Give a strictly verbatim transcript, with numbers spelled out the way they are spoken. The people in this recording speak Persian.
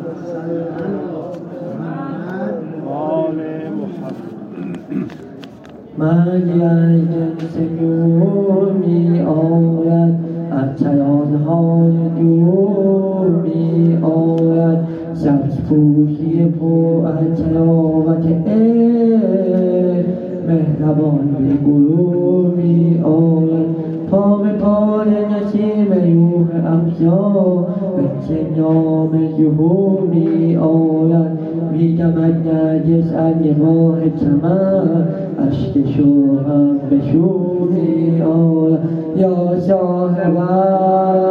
مردی از جنس نور می آید، از چیانهای دور می آید، سبز پوشی پر از تلاوت عشق، مهربان به گروه می آید. پا به پای نسیم روح افزا، مثل نام ظهور می آید. می دمد نرگس از نگاه چمن، اشک شوقم به شور می آید. یا صاحب